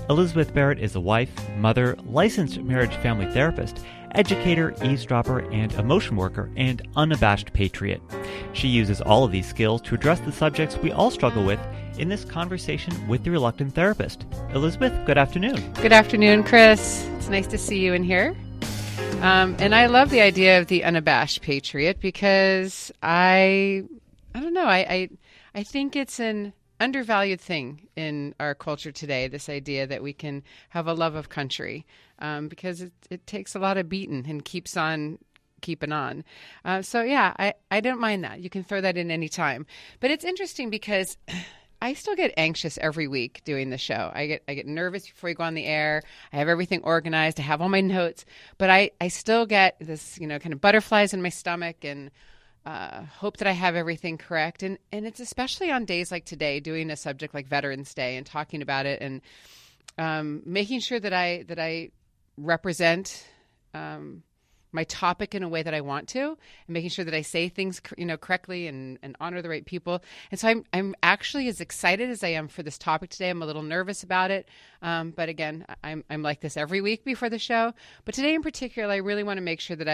Elizabeth Barrett is a wife, mother, licensed marriage family therapist, educator, eavesdropper, and emotion worker, and unabashed patriot. She uses all of these skills to address the subjects we all struggle with in this conversation with the reluctant therapist. Elizabeth, good afternoon. Good afternoon, Chris. It's nice to see you in here. And I love the idea of the unabashed patriot because I don't know, I think it's an undervalued thing in our culture today, this idea that we can have a love of country, because it takes a lot of beating and keeps on keeping on. So yeah, I don't mind that. You can throw that in any time. But it's interesting because I still get anxious every week doing the show. I get nervous before you go on the air. I have everything organized. I have all my notes, but I still get this, kind of butterflies in my stomach and hope that I have everything correct. And it's especially on days like today, doing a subject like Veterans Day and talking about it and making sure that I represent my topic in a way that I want to, and making sure that I say things, correctly and honor the right people. And so I'm actually as excited as I am for this topic today. I'm a little nervous about it. But again, I'm like this every week before the show. But today in particular, I really want to make sure that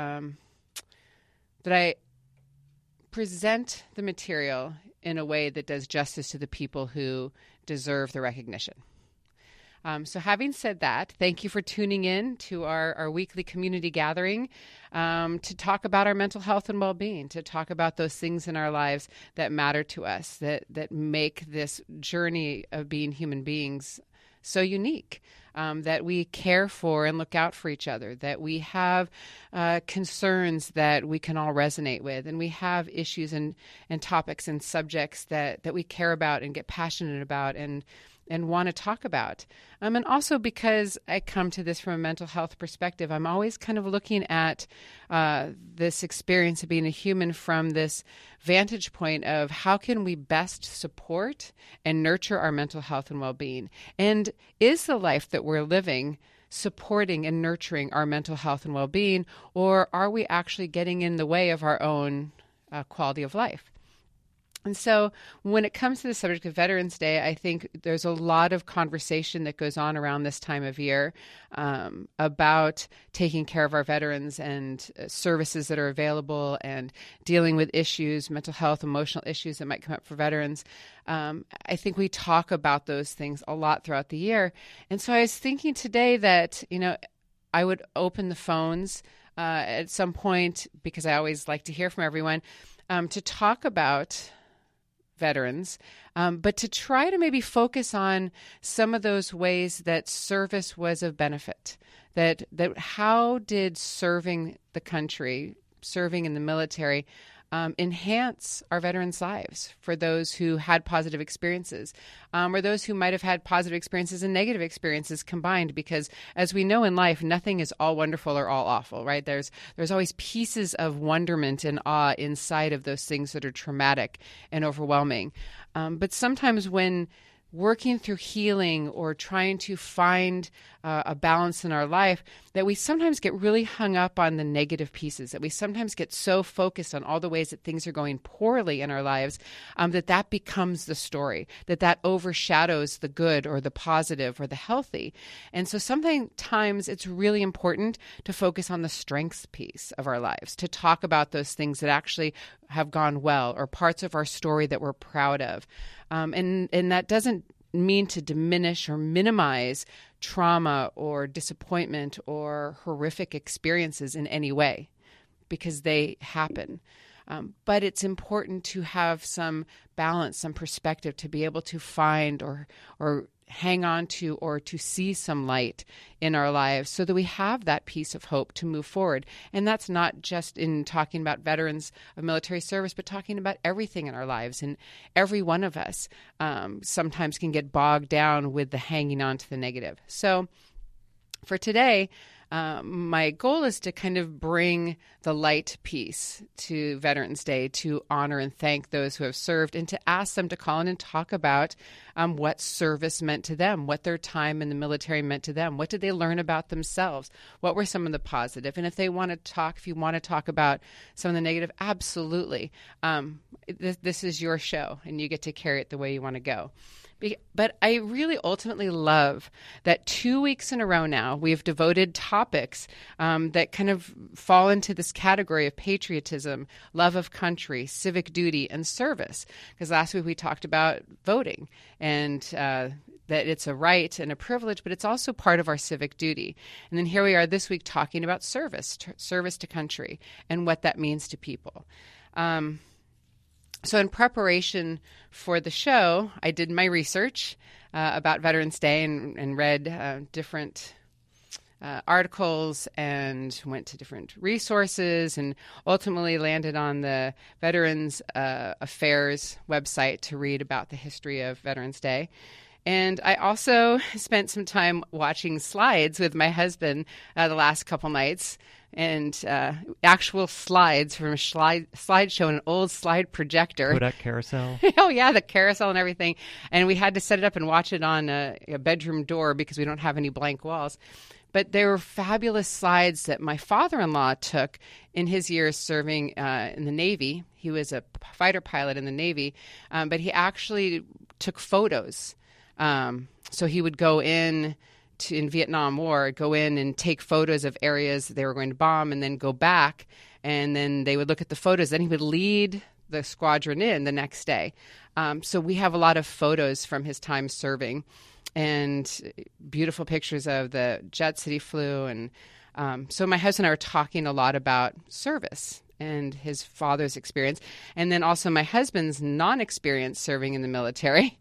I present the material in a way that does justice to the people who deserve the recognition. So having said that, thank you for tuning in to our weekly community gathering to talk about our mental health and well-being, to talk about those things in our lives that matter to us, that make this journey of being human beings so unique, that we care for and look out for each other, that we have concerns that we can all resonate with, and we have issues and topics and subjects that we care about and get passionate about and want to talk about. And also because I come to this from a mental health perspective, I'm always kind of looking at this experience of being a human from this vantage point of how can we best support and nurture our mental health and well-being? And is the life that we're living supporting and nurturing our mental health and well-being, or are we actually getting in the way of our own quality of life? And so when it comes to the subject of Veterans Day, I think there's a lot of conversation that goes on around this time of year about taking care of our veterans and services that are available and dealing with issues, mental health, emotional issues that might come up for veterans. I think we talk about those things a lot throughout the year. And so I was thinking today that, I would open the phones at some point, because I always like to hear from everyone, to talk about veterans, but to try to maybe focus on some of those ways that service was of benefit, that how did serving the country, serving in the military, enhance our veterans' lives for those who had positive experiences, or those who might have had positive experiences and negative experiences combined, because as we know in life, nothing is all wonderful or all awful, right? There's always pieces of wonderment and awe inside of those things that are traumatic and overwhelming. But sometimes when working through healing or trying to find a balance in our life, that we sometimes get really hung up on the negative pieces, that we sometimes get so focused on all the ways that things are going poorly in our lives, that becomes the story, that overshadows the good or the positive or the healthy. And so sometimes it's really important to focus on the strengths piece of our lives, to talk about those things that actually have gone well or parts of our story that we're proud of. And that doesn't mean to diminish or minimize trauma or disappointment or horrific experiences in any way, because they happen. But it's important to have some balance, some perspective, to be able to find or hang on to or to see some light in our lives so that we have that piece of hope to move forward. And that's not just in talking about veterans of military service, but talking about everything in our lives. And every one of us sometimes can get bogged down with the hanging on to the negative. So for today, my goal is to kind of bring the light piece to Veterans Day, to honor and thank those who have served, and to ask them to call in and talk about what service meant to them, what their time in the military meant to them, what did they learn about themselves, what were some of the positive, and if you want to talk about some of the negative, absolutely. This is your show, and you get to carry it the way you want to go. But I really ultimately love that 2 weeks in a row now we've devoted topics that kind of fall into this category of patriotism, love of country, civic duty, and service. Because last week we talked about voting and that it's a right and a privilege, but it's also part of our civic duty. And then here we are this week talking about service to country and what that means to people. So in preparation for the show, I did my research about Veterans Day and read different articles and went to different resources and ultimately landed on the Veterans Affairs website to read about the history of Veterans Day. And I also spent some time watching slides with my husband the last couple nights, and actual slides from a slideshow and an old slide projector. Kodak carousel. Oh, yeah, the carousel and everything. And we had to set it up and watch it on a bedroom door because we don't have any blank walls. But they were fabulous slides that my father-in-law took in his years serving in the Navy. He was a fighter pilot in the Navy, but he actually took photos. So he would go in Vietnam War, go in and take photos of areas they were going to bomb and then go back, and then they would look at the photos. Then he would lead the squadron in the next day. So we have a lot of photos from his time serving and beautiful pictures of the jets that he flew. And so my husband and I were talking a lot about service and his father's experience, and then also my husband's non-experience serving in the military.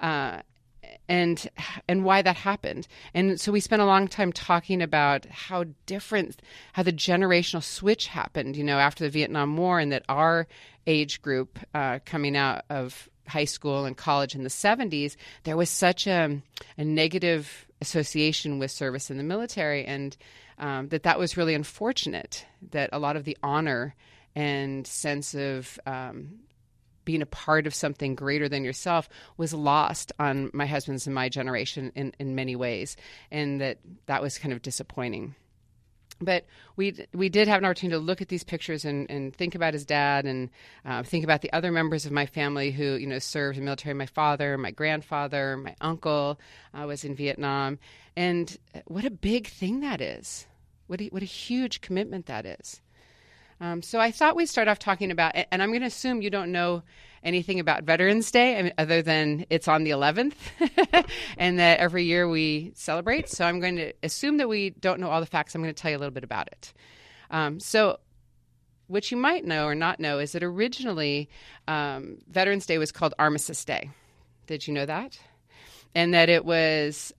And why that happened. And so we spent a long time talking about how the generational switch happened, after the Vietnam War, and that our age group coming out of high school and college in the 70s, there was such a negative association with service in the military, and that was really unfortunate, that a lot of the honor and sense of being a part of something greater than yourself was lost on my husband's and my generation in many ways, and that was kind of disappointing. But we did have an opportunity to look at these pictures and think about his dad and think about the other members of my family who served in the military. My father, my grandfather, my uncle was in Vietnam, and what a big thing that is! What a huge commitment that is. So I thought we'd start off talking about, and I'm going to assume you don't know anything about Veterans Day, other than it's on the 11th, and that every year we celebrate. So I'm going to assume that we don't know all the facts. I'm going to tell you a little bit about it. So what you might know or not know is that originally Veterans Day was called Armistice Day. Did you know that? And that it was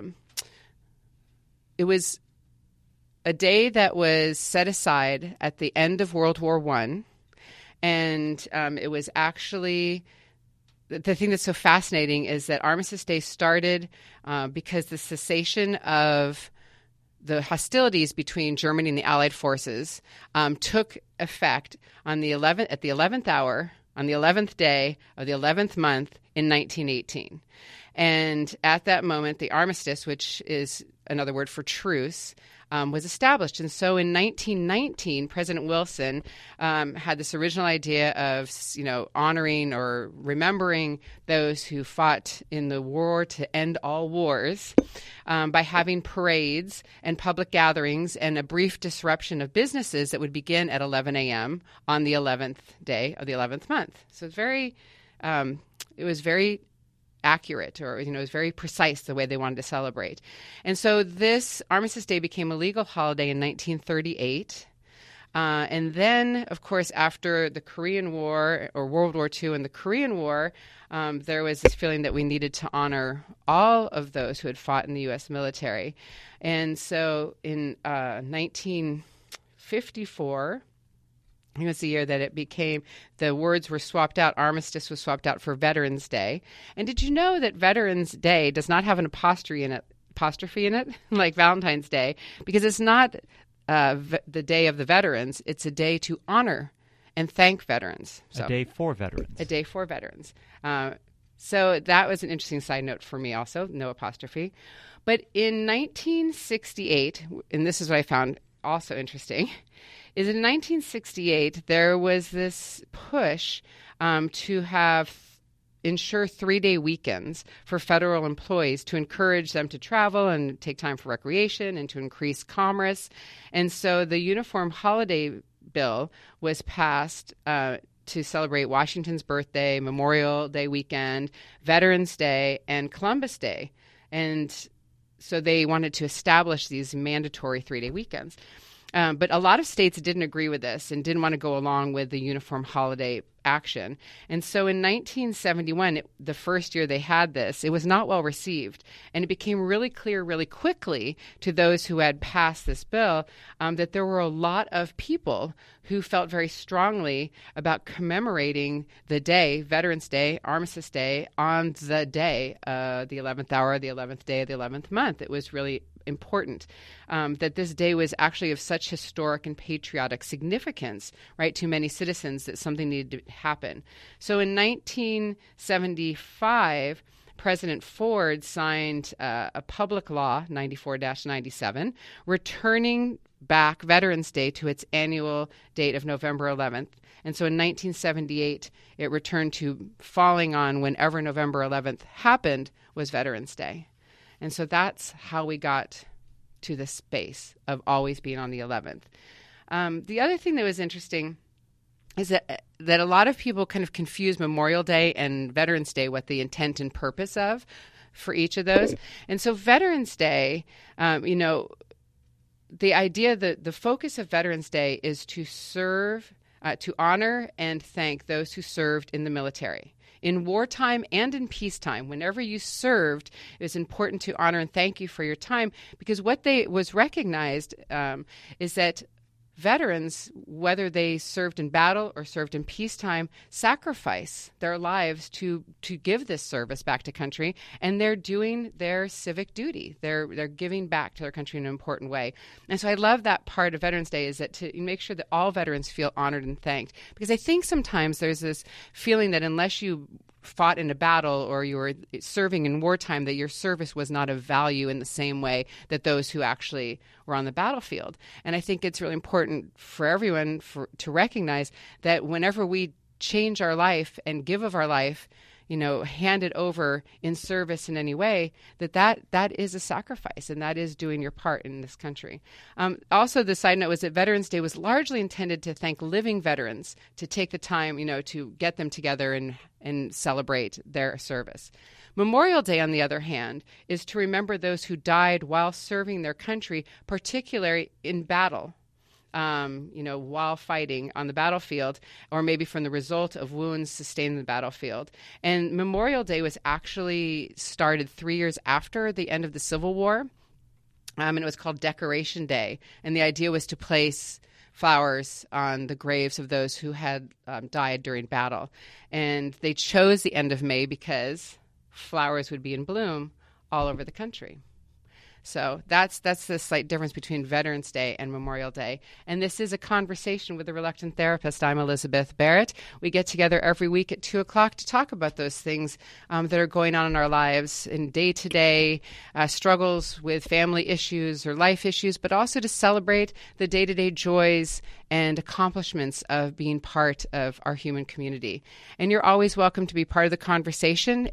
a day that was set aside at the end of World War I, and it was actually, the thing that's so fascinating is that Armistice Day started because the cessation of the hostilities between Germany and the Allied forces took effect on at the 11th hour, on the 11th day of the 11th month in 1918. And at that moment, the armistice, which is another word for truce, was established. And so in 1919, President Wilson had this original idea of, honoring or remembering those who fought in the war to end all wars by having parades and public gatherings and a brief disruption of businesses that would begin at 11 a.m. on the 11th day of the 11th month. So it was very accurate, or it was very precise the way they wanted to celebrate. And so this Armistice Day became a legal holiday in 1938. And then, of course, after the Korean War, or World War II and the Korean War, there was this feeling that we needed to honor all of those who had fought in the U.S. military. And so in 1954, it was the year that it became, the words were swapped out. Armistice was swapped out for Veterans Day. And did you know that Veterans Day does not have an apostrophe in it, like Valentine's Day, because it's not the day of the veterans. It's a day to honor and thank veterans. So, a day for veterans. A day for veterans. So that was an interesting side note for me also, no apostrophe. But in 1968, and this is what I found also interesting, is in 1968, there was this push to have ensure 3-day weekends for federal employees to encourage them to travel and take time for recreation and to increase commerce. And so the Uniform Holiday Bill was passed to celebrate Washington's birthday, Memorial Day weekend, Veterans Day, and Columbus Day. And so they wanted to establish these mandatory 3-day weekends. But a lot of states didn't agree with this and didn't want to go along with the Uniform Holiday action. And so in 1971, the first year they had this, it was not well received. And it became really clear really quickly to those who had passed this bill that there were a lot of people who felt very strongly about commemorating the day, Veterans Day, Armistice Day, on the day, the 11th hour, the 11th day of the 11th month. It was really important that this day was actually of such historic and patriotic significance, right, to many citizens that something needed to happen. So in 1975, President Ford signed a public law, 94-97, returning back Veterans Day to its annual date of November 11th. And so in 1978, it returned to falling on whenever November 11th happened was Veterans Day. And so that's how we got to the space of always being on the 11th. The other thing that was interesting is that a lot of people kind of confuse Memorial Day and Veterans Day, what the intent and purpose of for each of those. And so Veterans Day, the idea that the focus of Veterans Day is to serve, to honor and thank those who served in the military. In wartime and in peacetime, whenever you served, it was important to honor and thank you for your time, because what was recognized is that veterans, whether they served in battle or served in peacetime, sacrifice their lives to give this service back to country, and they're doing their civic duty. They're giving back to their country in an important way. And so I love that part of Veterans Day, is that to make sure that all veterans feel honored and thanked, because I think sometimes there's this feeling that unless you fought in a battle or you were serving in wartime, that your service was not of value in the same way that those who actually were on the battlefield. And I think it's really important for everyone to recognize that whenever we change our life and give of our life, hand it over in service in any way, that is a sacrifice, and that is doing your part in this country. Also, the side note was that Veterans Day was largely intended to thank living veterans, to take the time, to get them together and celebrate their service. Memorial Day, on the other hand, is to remember those who died while serving their country, particularly in battle. While fighting on the battlefield, or maybe from the result of wounds sustained in the battlefield. And Memorial Day was actually started 3 years after the end of the Civil War, and it was called Decoration Day. And the idea was to place flowers on the graves of those who had died during battle. And they chose the end of May because flowers would be in bloom all over the country. So that's the slight difference between Veterans Day and Memorial Day. And this is a conversation with the Reluctant Therapist. I'm Elizabeth Barrett. We get together every week at 2 o'clock to talk about those things that are going on in our lives in day-to-day struggles with family issues or life issues, but also to celebrate the day-to-day joys and accomplishments of being part of our human community. And you're always welcome to be part of the conversation.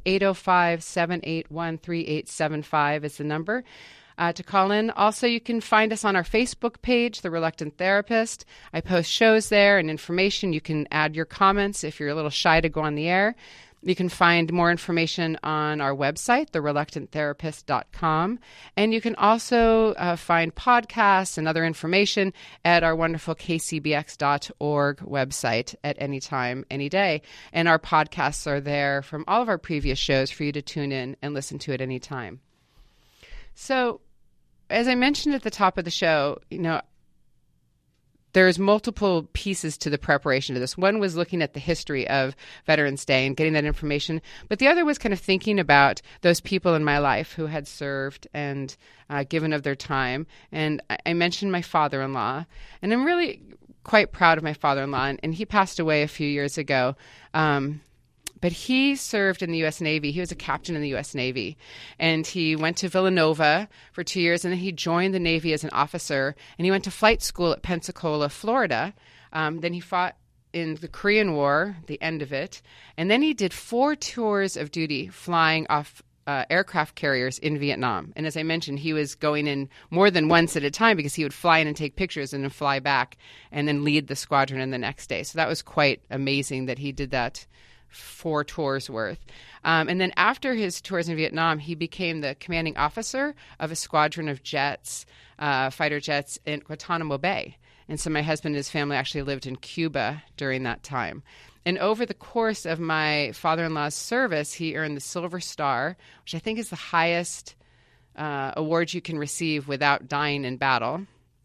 805-781-3875 is the number to call in. Also, you can find us on our Facebook page, The Reluctant Therapist. I post shows there and information. You can add your comments if you're a little shy to go on the air. You can find more information on our website, thereluctanttherapist.com. And you can also find podcasts and other information at our wonderful kcbx.org website at any time, any day. And our podcasts are there from all of our previous shows for you to tune in and listen to at any time. So, as I mentioned at the top of the show, there's multiple pieces to the preparation of this. One was looking at the history of Veterans Day and getting that information. But the other was kind of thinking about those people in my life who had served and given of their time. And I mentioned my father-in-law. And I'm really quite proud of my father-in-law. And he passed away a few years ago. But he served in the U.S. Navy. He was a captain in the U.S. Navy. And he went to Villanova for 2 years, and then he joined the Navy as an officer. And he went to flight school at Pensacola, Florida. Then he fought in the Korean War, the end of it, and then he did 4 tours of duty flying off aircraft carriers in Vietnam. And as I mentioned, he was going in more than once at a time because he would fly in and take pictures and then fly back and then lead the squadron in the next day. So that was quite amazing that he did that 4 tours worth. And then after his tours in Vietnam, he became the commanding officer of a squadron of jets, fighter jets in Guantanamo Bay. And so my husband and his family actually lived in Cuba during that time. And over the course of my father-in-law's service, he earned the Silver Star, which I think is the highest award you can receive without dying in battle.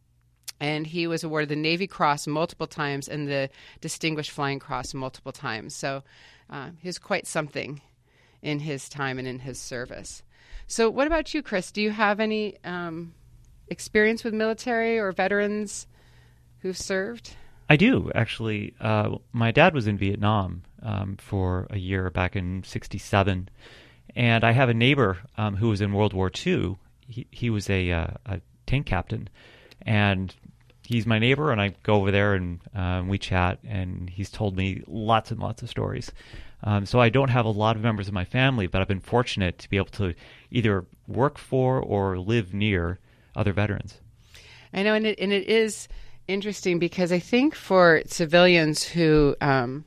And he was awarded the Navy Cross multiple times and the Distinguished Flying Cross multiple times. So he was quite something in his time and in his service. So what about you, Chris? Do you have any experience with military or veterans who've served? I do, actually. My dad was in Vietnam for a year back in '67, and I have a neighbor who was in World War II. He was a tank captain, and he's my neighbor, and I go over there and we chat, and he's told me lots and lots of stories. So I don't have a lot of members of my family, but I've been fortunate to be able to either work for or live near other veterans. I know, and it is interesting because I think for civilians who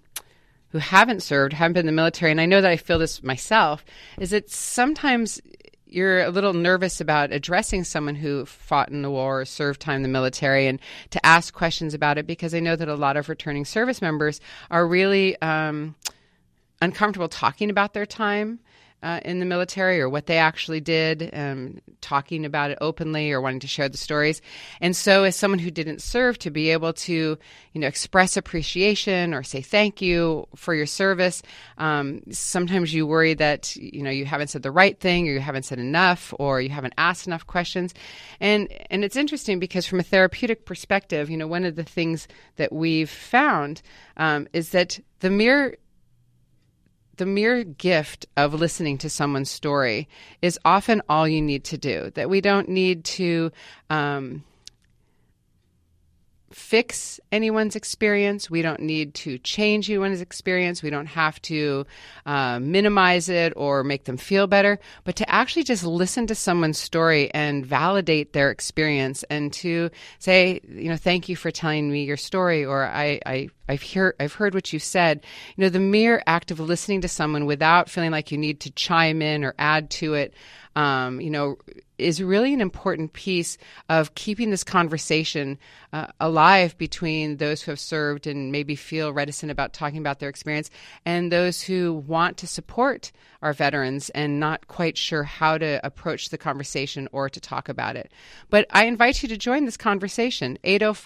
haven't served, haven't been in the military, and I know that I feel this myself, is that sometimes you're a little nervous about addressing someone who fought in the war or served time in the military and to ask questions about it, because I know that a lot of returning service members are really uncomfortable talking about their time in the military or what they actually did, talking about it openly or wanting to share the stories. And so as someone who didn't serve, to be able to, express appreciation or say thank you for your service, sometimes you worry that, you haven't said the right thing or you haven't said enough or you haven't asked enough questions. And it's interesting because from a therapeutic perspective, one of the things that we've found is that the mere gift of listening to someone's story is often all you need to do, that we don't need to fix anyone's experience. We don't need to change anyone's experience. We don't have to minimize it or make them feel better, but to actually just listen to someone's story and validate their experience and to say, thank you for telling me your story, or I've heard what you said. The mere act of listening to someone without feeling like you need to chime in or add to it, is really an important piece of keeping this conversation alive between those who have served and maybe feel reticent about talking about their experience and those who want to support our veterans and not quite sure how to approach the conversation or to talk about it. But I invite you to join this conversation,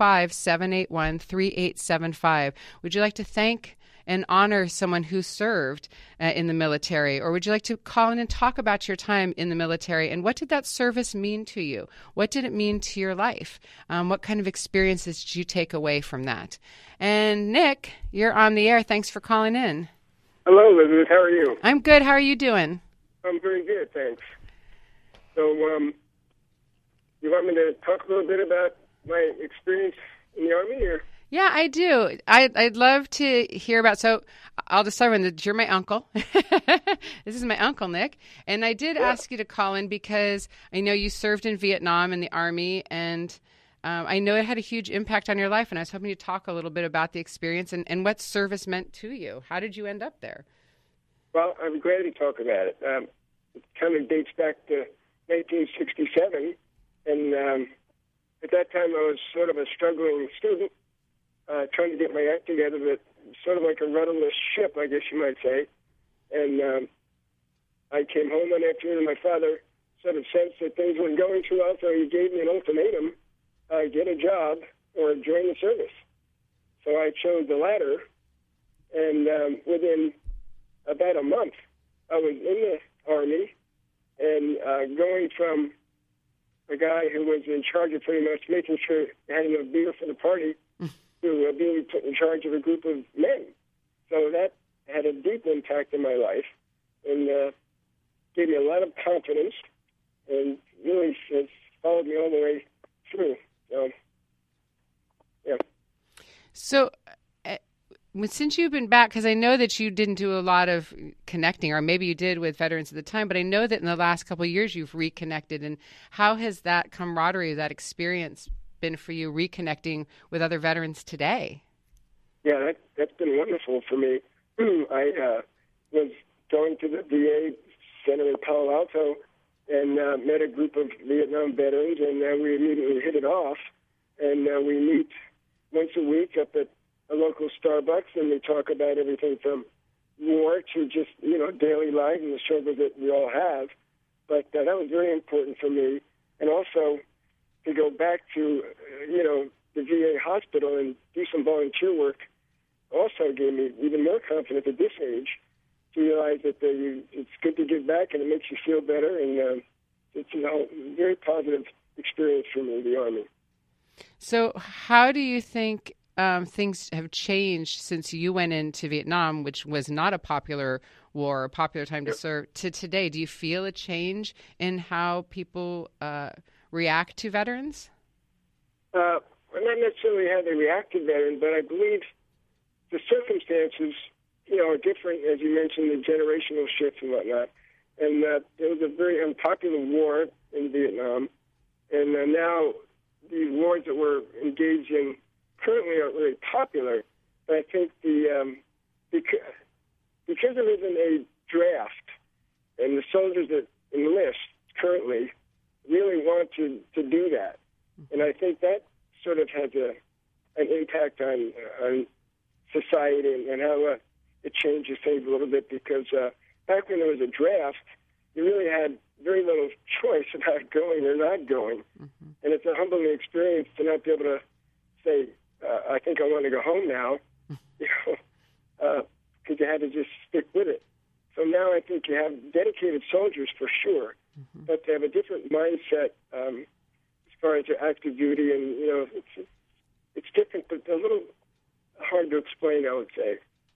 805-781-3875. Would you like to thank and honor someone who served in the military? Or would you like to call in and talk about your time in the military and what did that service mean to you? What did it mean to your life? What kind of experiences did you take away from that? And Nick, you're on the air. Thanks for calling in. Hello, Elizabeth. How are you? I'm good. How are you doing? I'm very good, thanks. So, you want me to talk a little bit about my experience in the Army, or? Yeah, I do. I'd love to hear about, so I'll just start with, you're my uncle. This is my uncle, Nick. And I did ask you to call in because I know you served in Vietnam in the Army, and I know it had a huge impact on your life, and I was hoping you talk a little bit about the experience and what service meant to you. How did you end up there? Well, I'm glad to talk about it. It kind of dates back to 1967, and at that time I was sort of a struggling student, trying to get my act together, but sort of like a rudderless ship, I guess you might say. And I came home one afternoon, and my father sort of sensed that things weren't going too well, so he gave me an ultimatum, get a job or join the service. So I chose the latter, and within about a month, I was in the Army and going from a guy who was in charge of pretty much making sure they had enough beer for the party to being put in charge of a group of men. So that had a deep impact in my life and gave me a lot of confidence and really has followed me all the way through. So, yeah. So since you've been back, because I know that you didn't do a lot of connecting, or maybe you did with veterans at the time, but I know that in the last couple of years you've reconnected. And how has that camaraderie, that experience been for you reconnecting with other veterans today? Yeah, that's been wonderful for me. I was going to the VA Center in Palo Alto and met a group of Vietnam veterans, and we immediately hit it off. And we meet once a week up at a local Starbucks, and we talk about everything from war to just, daily life and the struggle that we all have. But that was very important for me. And also to go back to, the VA hospital and do some volunteer work also gave me even more confidence at this age to realize that it's good to give back and it makes you feel better. And it's a very positive experience for me, the Army. So how do you think things have changed since you went into Vietnam, which was not a popular war, a popular time to serve, to today? Do you feel a change in how people react to veterans? Well, not necessarily how they react to veterans, but I believe the circumstances, are different, as you mentioned, the generational shifts and whatnot. And there was a very unpopular war in Vietnam, and now the wars that we're engaged in currently aren't really popular. But I think because there isn't a draft, and the soldiers that enlist currently really want to do that, and I think that sort of has an impact on society and how it changes things a little bit. Because back when there was a draft, you really had very little choice about going or not going. Mm-hmm. And it's a humbling experience to not be able to say, I think I want to go home now, because you had to just stick with it. So now I think you have dedicated soldiers for sure, mm-hmm. but they have a different mindset as far as their active duty, and, it's different, but a little hard to explain, I would say.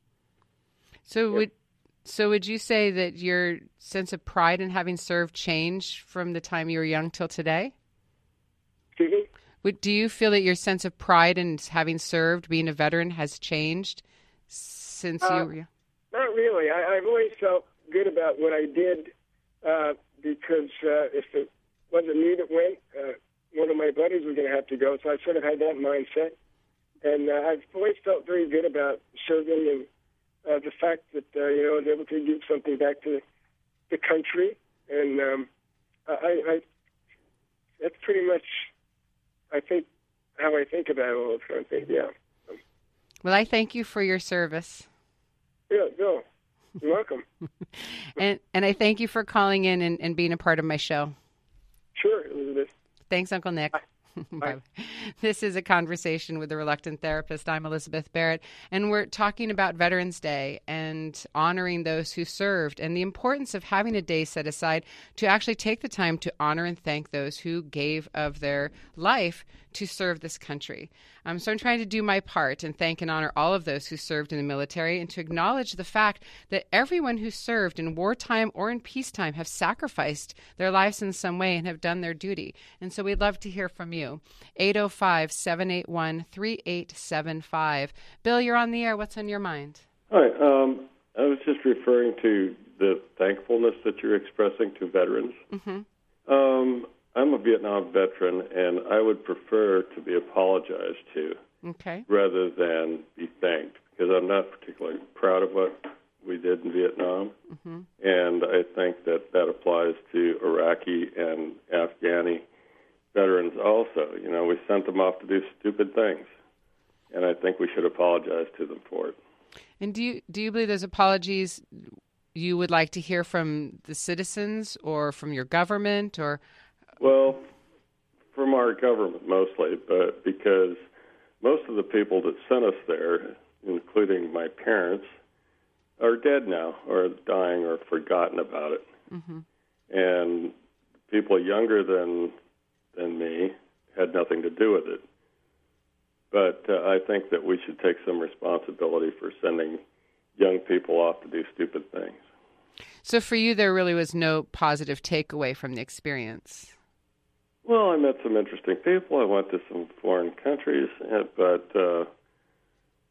So would you say that your sense of pride in having served changed from the time you were young till today? Excuse me? Do you feel that your sense of pride in having served, being a veteran, has changed since you were young? Not really. I've always felt good about what I did because if it wasn't me that went, one of my buddies was going to have to go. So I sort of had that mindset. And I've always felt very good about serving and the fact that, I was able to give something back to the country. And I that's pretty much, I think, how I think about all those kind of things, yeah. Well, I thank you for your service. Yeah, no, you're welcome. and I thank you for calling in and being a part of my show. Sure, Elizabeth. Thanks, Uncle Nick. Bye. Bye. This is A Conversation with the Reluctant Therapist. I'm Elizabeth Barrett, and we're talking about Veterans Day and honoring those who served and the importance of having a day set aside to actually take the time to honor and thank those who gave of their life to serve this country. So I'm trying to do my part and thank and honor all of those who served in the military and to acknowledge the fact that everyone who served in wartime or in peacetime have sacrificed their lives in some way and have done their duty. And so we'd love to hear from you. 805-781-3875. Bill, you're on the air. What's on your mind? Hi. I was just referring to the thankfulness that you're expressing to veterans. Mm-hmm. I'm a Vietnam veteran, and I would prefer to be apologized to rather than be thanked, because I'm not particularly proud of what we did in Vietnam. Mm-hmm. And I think that applies to Iraqi and Afghani veterans also. We sent them off to do stupid things, and I think we should apologize to them for it. And do you believe those apologies you would like to hear from the citizens or from your government or... Well, from our government mostly, but because most of the people that sent us there, including my parents, are dead now or dying or forgotten about it. Mm-hmm. And people younger than me had nothing to do with it. But I think that we should take some responsibility for sending young people off to do stupid things. So for you, there really was no positive takeaway from the experience? Well, I met some interesting people. I went to some foreign countries, but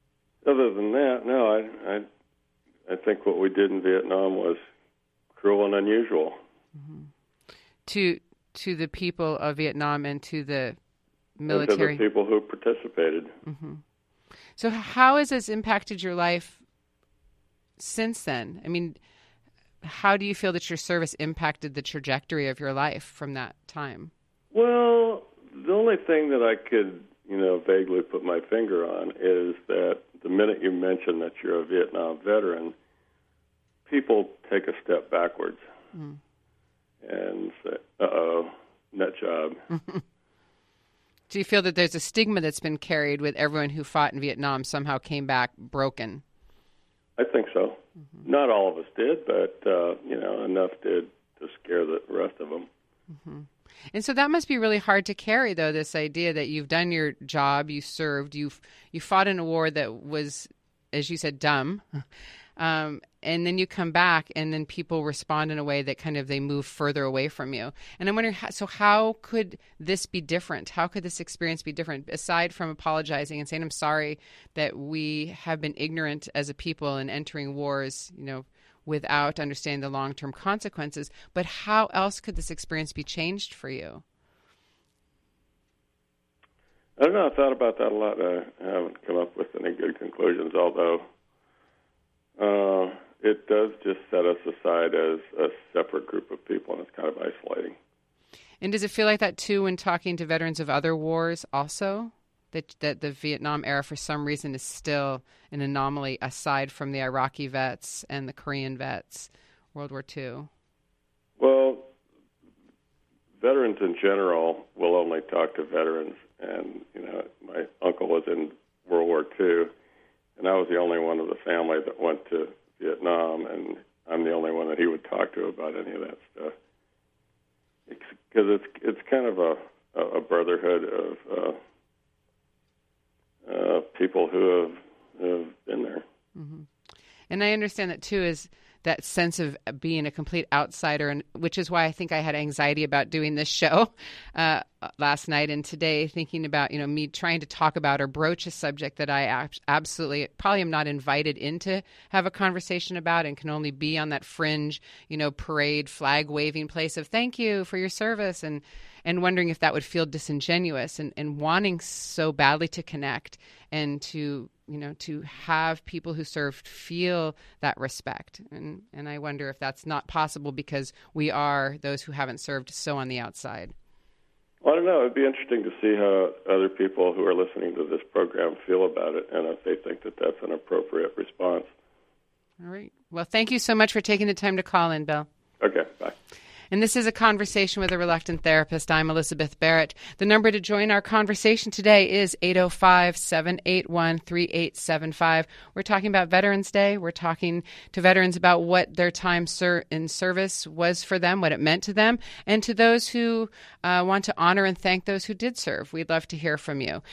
Other than that, no, I think what we did in Vietnam was cruel and unusual. To the people of Vietnam and to the military. And to the people who participated. So how has this impacted your life since then? I mean, how do you feel that your service impacted the trajectory of your life from that time? Well, the only thing that I could, vaguely put my finger on is that the minute you mention that you're a Vietnam veteran, people take a step backwards and say, uh-oh, nut job. Do you feel that there's a stigma that's been carried with everyone who fought in Vietnam somehow came back broken? I think so. Not all of us did, but, enough did to scare the rest of them. And so that must be really hard to carry, though, this idea that you've done your job, you served, you fought in a war that was, as you said, dumb, and then you come back and then people respond in a way that kind of they move further away from you. And I'm wondering, how could this be different? How could this experience be different, aside from apologizing and saying, I'm sorry that we have been ignorant as a people in entering wars, without understanding the long-term consequences, but how else could this experience be changed for you? I don't know. I thought about that a lot. I haven't come up with any good conclusions, although it does just set us aside as a separate group of people, and it's kind of isolating. And does it feel like that, too, when talking to veterans of other wars also? That the Vietnam era, for some reason, is still an anomaly aside from the Iraqi vets and the Korean vets, World War II? Well, veterans in general will only talk to veterans. And, my uncle was in World War II, and I was the only one of the family that went to Vietnam, and I'm the only one that he would talk to about any of that stuff. Because it's kind of a brotherhood of people who have been there. And I understand that, too, is that sense of being a complete outsider, and which is why I think I had anxiety about doing this show last night and today, thinking about, me trying to talk about or broach a subject that I absolutely probably am not invited in to have a conversation about and can only be on that fringe, parade, flag-waving place of thank you for your service, and wondering if that would feel disingenuous and wanting so badly to connect and to have people who served feel that respect. And I wonder if that's not possible because we are, those who haven't served, so on the outside. Well, I don't know. It'd be interesting to see how other people who are listening to this program feel about it and if they think that that's an appropriate response. All right. Well, thank you so much for taking the time to call in, Bill. Okay, bye. And this is A Conversation with a Reluctant Therapist. I'm Elizabeth Barrett. The number to join our conversation today is 805-781-3875. We're talking about Veterans Day. We're talking to veterans about what their time in service was for them, what it meant to them, and to those who want to honor and thank those who did serve. We'd love to hear from you.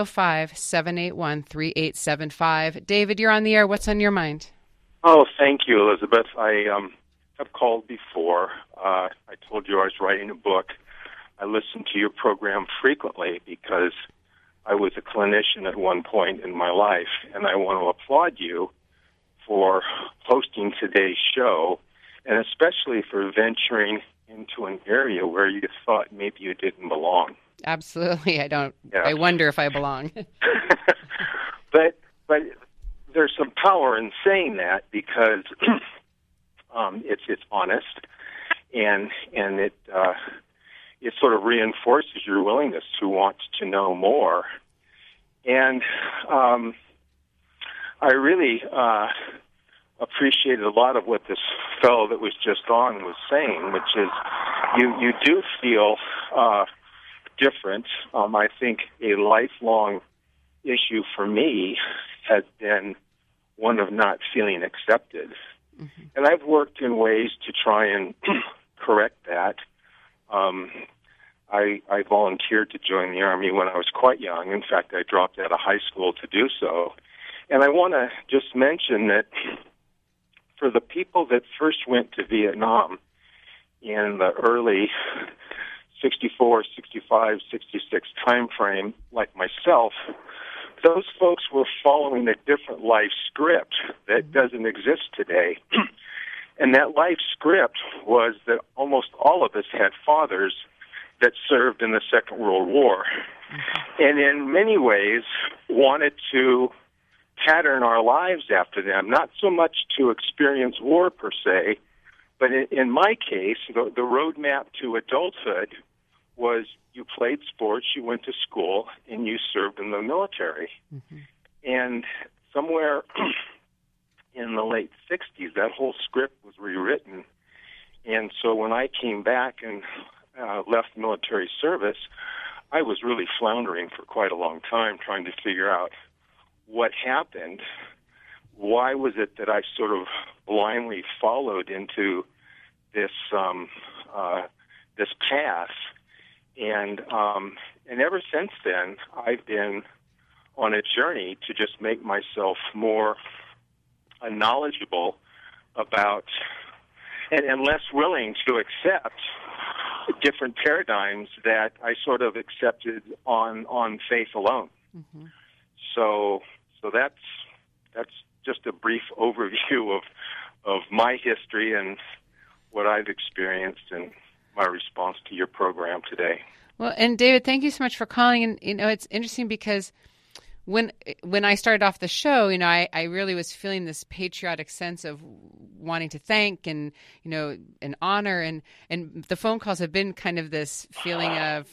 805-781-3875. David, you're on the air. What's on your mind? Oh, thank you, Elizabeth. I have called before. I told you I was writing a book. I listen to your program frequently because I was a clinician at one point in my life, and I want to applaud you for hosting today's show, and especially for venturing into an area where you thought maybe you didn't belong. Absolutely. I wonder if I belong. But there's some power in saying that because it's honest, and it sort of reinforces your willingness to want to know more. And I really appreciated a lot of what this fellow that was just on was saying, which is you do feel different. I think a lifelong issue for me has been one of not feeling accepted. Mm-hmm. And I've worked in ways to try and correct that. I volunteered to join the Army when I was quite young. In fact, I dropped out of high school to do so. And I want to just mention that for the people that first went to Vietnam in the early 64, 65, 66 time frame, like myself, those folks were following a different life script that doesn't exist today. And that life script was that almost all of us had fathers that served in the Second World War. And in many ways wanted to pattern our lives after them, not so much to experience war per se, but in my case, the roadmap to adulthood was you played sports, you went to school, and you served in the military. Mm-hmm. And somewhere in the late 60s, that whole script was rewritten. And so when I came back and left military service, I was really floundering for quite a long time trying to figure out what happened. Why was it that I sort of blindly followed into this this path? And ever since then, I've been on a journey to just make myself more knowledgeable about and less willing to accept different paradigms that I sort of accepted on faith alone. Mm-hmm. So that's just a brief overview of my history and what I've experienced and my response to your program today. Well, and David, thank you so much for calling. And it's interesting because when I started off the show, I really was feeling this patriotic sense of wanting to thank and and honor, and the phone calls have been kind of this feeling of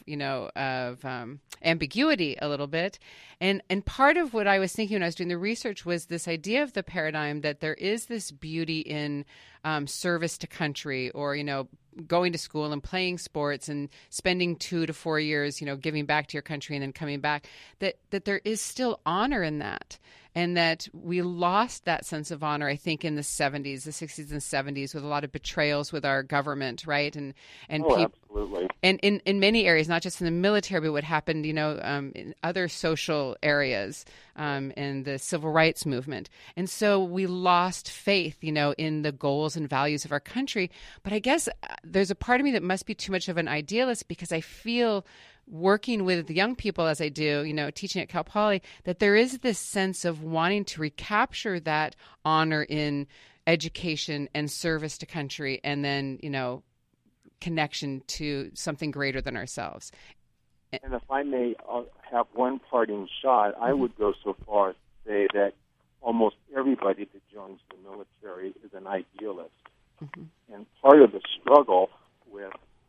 ambiguity a little bit, and part of what I was thinking when I was doing the research was this idea of the paradigm that there is this beauty in service to country, or going to school and playing sports and spending 2 to 4 years, giving back to your country and then coming back, that there is still honor in that. And that we lost that sense of honor, I think, in the 70s, the 60s and 70s, with a lot of betrayals with our government, right? And absolutely. And in many areas, not just in the military, but what happened, in other social areas, in the civil rights movement. And so we lost faith, in the goals and values of our country. But I guess there's a part of me that must be too much of an idealist, because I feel, working with young people as I do, teaching at Cal Poly, that there is this sense of wanting to recapture that honor in education and service to country, and then, connection to something greater than ourselves. And if I may have one parting shot, I would go so far as to say that almost everybody that joins the military is an idealist. Mm-hmm. And part of the struggle with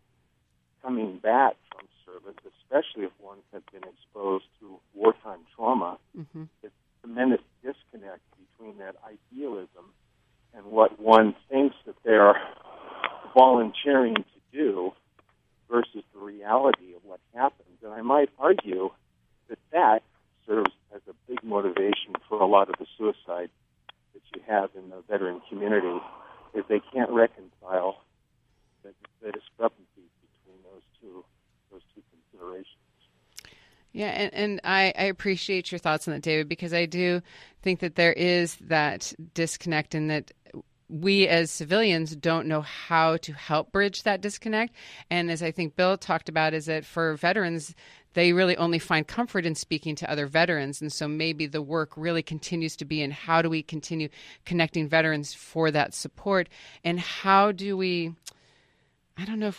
coming back from service, especially if one has been exposed to wartime trauma, mm-hmm. is a tremendous disconnect between that idealism and what one thinks that they're volunteering to do versus the reality of what happens. And I might argue that serves as a big motivation for a lot of the suicide that you have in the veteran community, is they can't reconcile the discrepancies between those two considerations. Yeah, and I appreciate your thoughts on that, David, because I do think that there is that disconnect, and that we as civilians don't know how to help bridge that disconnect. And as I think Bill talked about, is that for veterans, they really only find comfort in speaking to other veterans. And so maybe the work really continues to be in how do we continue connecting veterans for that support, and how do we, I don't know if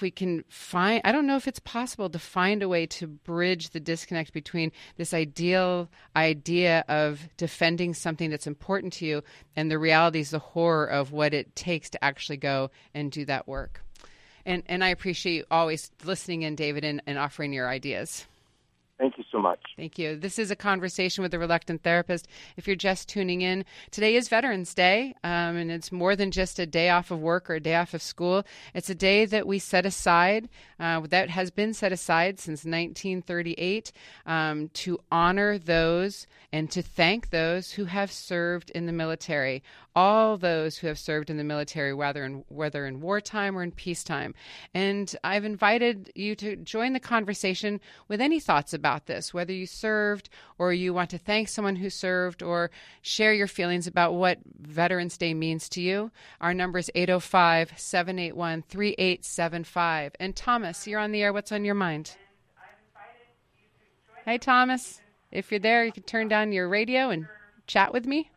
it's possible to find a way to bridge the disconnect between this ideal idea of defending something that's important to you and the realities, the horror of what it takes to actually go and do that work. And I appreciate you always listening in, David, and offering your ideas. Thank you so much. Thank you. This is A Conversation with a Reluctant Therapist. If you're just tuning in, today is Veterans Day, and it's more than just a day off of work or a day off of school. It's a day that we set aside, that has been set aside since 1938, to honor those and to thank those who have served in the military. All those who have served in the military, whether in wartime or in peacetime. And I've invited you to join the conversation with any thoughts about this, whether you served or you want to thank someone who served or share your feelings about what Veterans Day means to you. Our number is 805-781-3875. And Thomas, you're on the air. What's on your mind? Hey, Thomas. If you're there, you can turn down your radio and chat with me.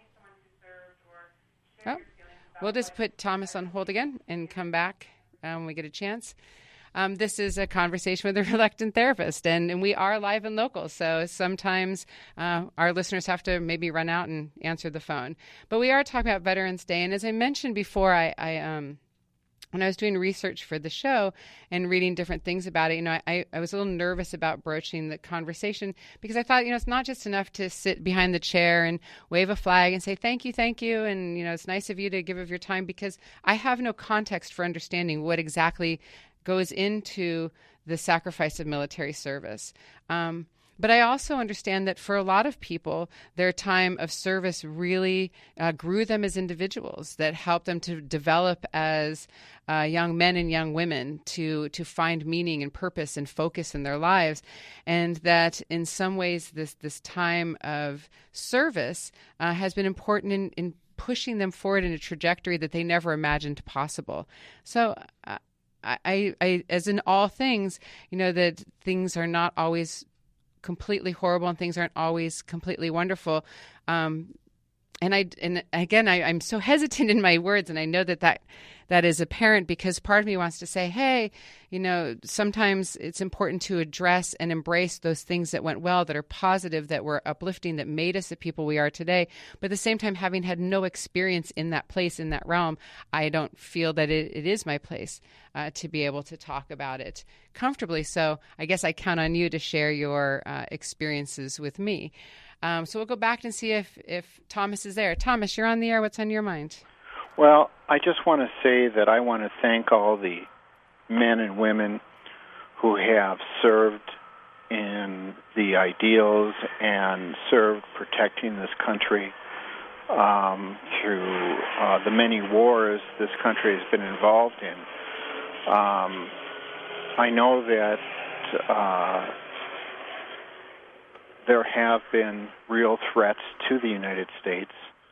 Oh, we'll just put Thomas on hold again and come back when we get a chance. This is a conversation with a reluctant therapist, and we are live and local, so sometimes our listeners have to maybe run out and answer the phone. But we are talking about Veterans Day, and as I mentioned before, when I was doing research for the show and reading different things about it, I was a little nervous about broaching the conversation because I thought, it's not just enough to sit behind the chair and wave a flag and say, thank you, and, it's nice of you to give of your time, because I have no context for understanding what exactly goes into the sacrifice of military service. But I also understand that for a lot of people, their time of service really grew them as individuals, that helped them to develop as young men and young women to find meaning and purpose and focus in their lives. And that in some ways, this time of service has been important in pushing them forward in a trajectory that they never imagined possible. So I as in all things, that things are not always completely horrible and things aren't always completely wonderful. And again, I'm so hesitant in my words, and I know that is apparent because part of me wants to say, hey, sometimes it's important to address and embrace those things that went well, that are positive, that were uplifting, that made us the people we are today. But at the same time, having had no experience in that place, in that realm, I don't feel that it is my place to be able to talk about it comfortably. So I guess I count on you to share your experiences with me. So we'll go back and see if Thomas is there. Thomas, you're on the air. What's on your mind? Well, I just want to say that I want to thank all the men and women who have served in the ideals and served protecting this country through the many wars this country has been involved in. I know that there have been real threats to the United States,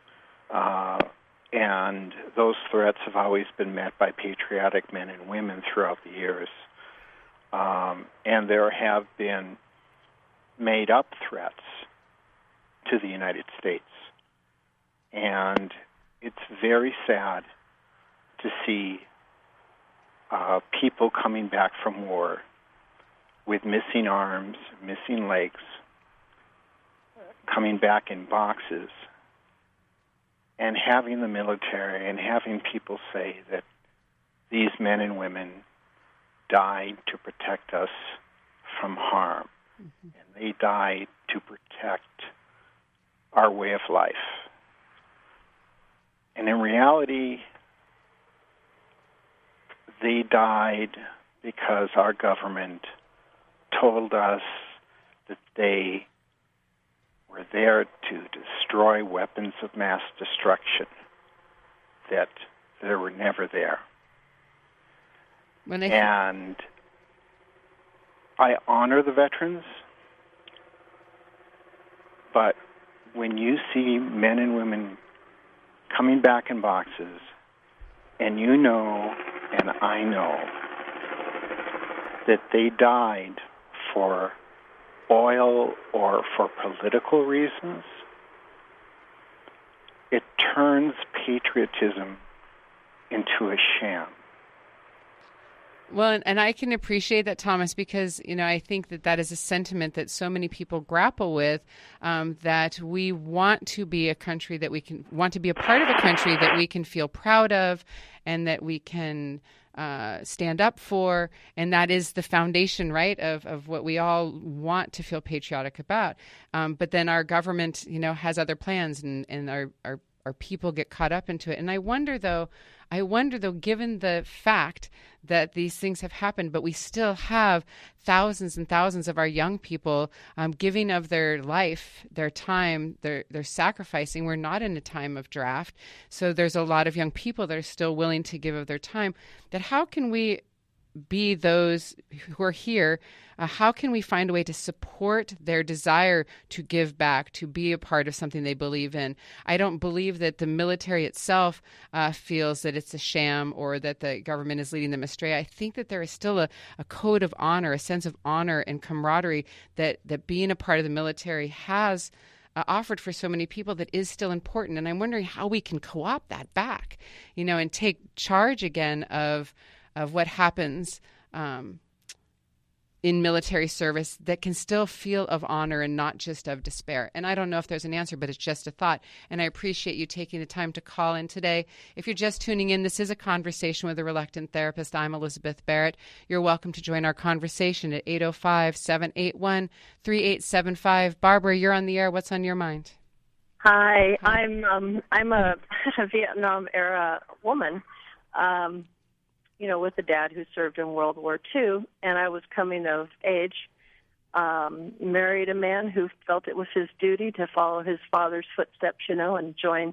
and those threats have always been met by patriotic men and women throughout the years. And there have been made-up threats to the United States. And it's very sad to see people coming back from war with missing arms, missing legs, coming back in boxes, and having the military and having people say that these men and women died to protect us from harm. Mm-hmm. And they died to protect our way of life. And in reality, they died because our government told us that they were there to destroy weapons of mass destruction, that they were never there. And I honor the veterans, but when you see men and women coming back in boxes, and you know, and I know, that they died for oil or for political reasons, it turns patriotism into a sham. Well, and I can appreciate that, Thomas, because, I think that is a sentiment that so many people grapple with, that we want to be a country that we can, want to be a part of a country that we can feel proud of and that we can stand up for. And that is the foundation, right, of what we all want to feel patriotic about. But then our government, has other plans and our people get caught up into it. And I wonder though, given the fact that these things have happened, but we still have thousands and thousands of our young people giving of their life, their time, they're sacrificing. We're not in a time of draft. So there's a lot of young people that are still willing to give of their time. That how can we be those who are here, how can we find a way to support their desire to give back, to be a part of something they believe in? I don't believe that the military itself feels that it's a sham or that the government is leading them astray. I think that there is still a code of honor, a sense of honor and camaraderie that being a part of the military has offered for so many people that is still important. And I'm wondering how we can co-opt that back, and take charge again of what happens in military service that can still feel of honor and not just of despair. And I don't know if there's an answer, but it's just a thought. And I appreciate you taking the time to call in today. If you're just tuning in, this is a conversation with a reluctant therapist. I'm Elizabeth Barrett. You're welcome to join our conversation at 805-781-3875. Barbara, you're on the air. What's on your mind? Hi. I'm a Vietnam era woman. With a dad who served in World War II, and I was coming of age, married a man who felt it was his duty to follow his father's footsteps, and join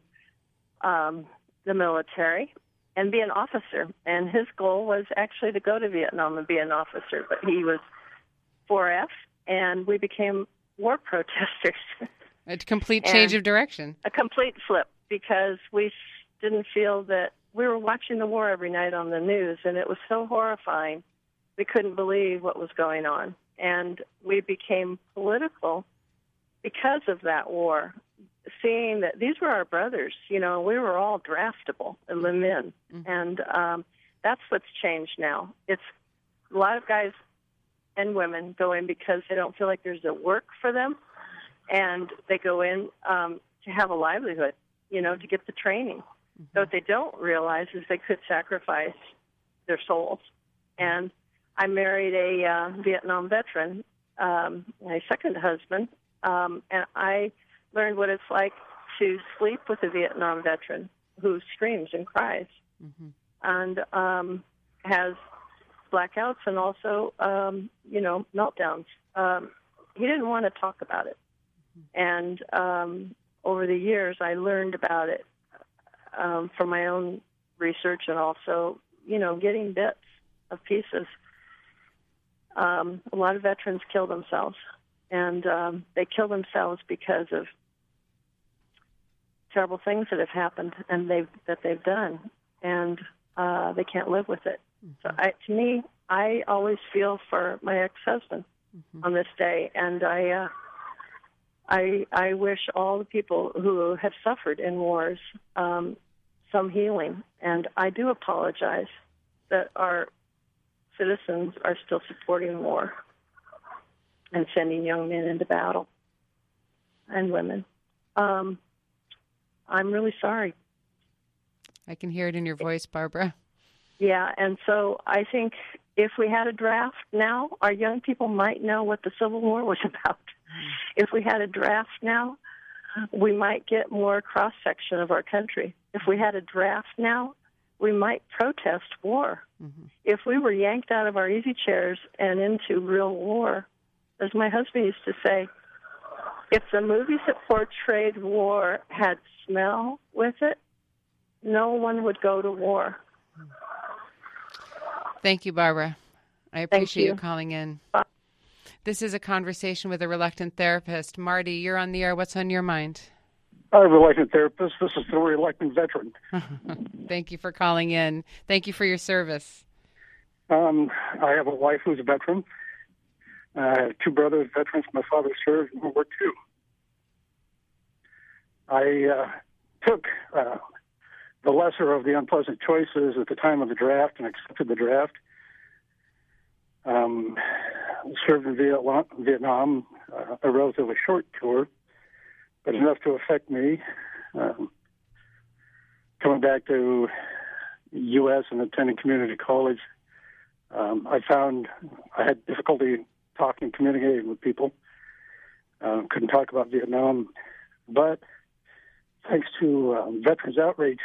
the military and be an officer. And his goal was actually to go to Vietnam and be an officer, but he was 4F, and we became war protesters. A complete change of direction. A complete flip, because we didn't feel that we were watching the war every night on the news, and it was so horrifying. We couldn't believe what was going on. And we became political because of that war, seeing that these were our brothers. We were all draftable and the men. Mm-hmm. And that's what's changed now. It's a lot of guys and women go in because they don't feel like there's a work for them, and they go in to have a livelihood, to get the training. So what they don't realize is they could sacrifice their souls. And I married a Vietnam veteran, my second husband, and I learned what it's like to sleep with a Vietnam veteran who screams and cries and has blackouts and also, meltdowns. He didn't want to talk about it. And over the years, I learned about it. From my own research and also, getting bits of pieces. A lot of veterans kill themselves, and they kill themselves because of terrible things that have happened and that they've done, and they can't live with it. So to me, I always feel for my ex-husband on this day, and I wish all the people who have suffered in wars some healing. And I do apologize that our citizens are still supporting war and sending young men into battle and women. I'm really sorry. I can hear it in your voice, Barbara. Yeah, and so I think if we had a draft now, our young people might know what the Civil War was about. If we had a draft now, we might get more cross-section of our country. If we had a draft now, we might protest war. If we were yanked out of our easy chairs and into real war, as my husband used to say, if the movies that portrayed war had smell with it, no one would go to war. Thank you, Barbara. I appreciate you calling in. Bye. This is a conversation with a reluctant therapist. Marty, you're on the air. What's on your mind? I'm a reluctant therapist. This is the reluctant veteran. Thank you for calling in. Thank you for your service. I have a wife who's a veteran. I have two brothers, veterans. My father served in World War II. I took the lesser of the unpleasant choices at the time of the draft and accepted the draft. Served in Vietnam, a relatively short tour, but enough to affect me. Coming back to U.S. and attending community college, I found I had difficulty talking, communicating with people. Couldn't talk about Vietnam, but thanks to Veterans Outreach,